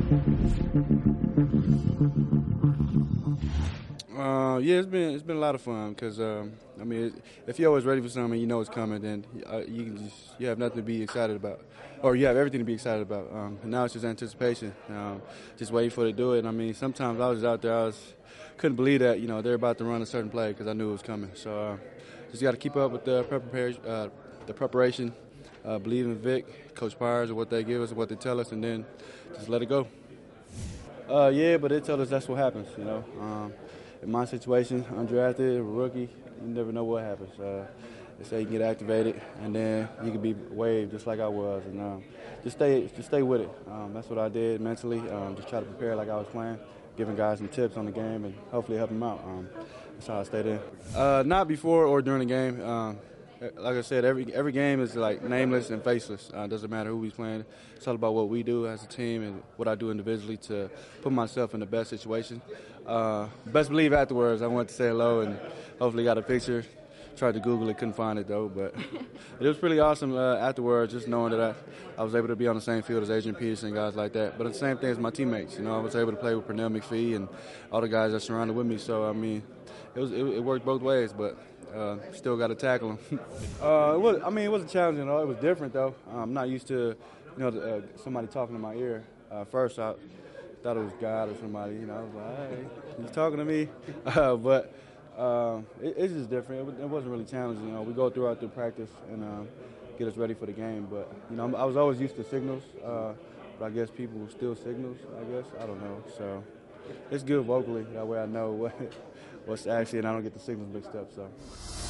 Yeah, it's been a lot of fun because I mean, if you're always ready for something, you know it's coming, then you have nothing to be excited about, or you have everything to be excited about. And now it's just anticipation, just waiting for it to do it. And I mean, sometimes I was out there, couldn't believe that they're about to run a certain play because I knew it was coming. So just got to keep up with the preparation, believe in Vic, Coach Byers, and what they give us, and what they tell us, and then just let it go. Yeah, but they tell us that's what happens. In my situation, undrafted, rookie, you never know what happens. They say you can get activated, and then you can be waived just like I was. And just stay with it. That's what I did mentally. Just try to prepare like I was playing, giving guys some tips on the game, and hopefully help them out. That's how I stayed in. Not before or during the game. Like I said, every game is like nameless and faceless. Doesn't matter who we's playing. It's all about what we do as a team and what I do individually to put myself in the best situation. Best believe afterwards I went to say hello and hopefully got a picture. Tried to Google it, couldn't find it though. But it was pretty awesome afterwards, just knowing that I was able to be on the same field as Adrian Peterson, guys like that. But the same thing as my teammates. I was able to play with Pernell McPhee and all the guys that surrounded with me. So I mean, it worked both ways, but still got to tackle them. It wasn't challenging. It was different though. I'm not used to somebody talking in my ear. First, I thought it was God or somebody. I was like, hey, he's talking to me. But it's just different. It wasn't really challenging. We go throughout the practice and get us ready for the game. But I was always used to signals. But I guess people still signals. I guess I don't know. So it's good vocally. That way I know what's actually, and I don't get the signals mixed up. So.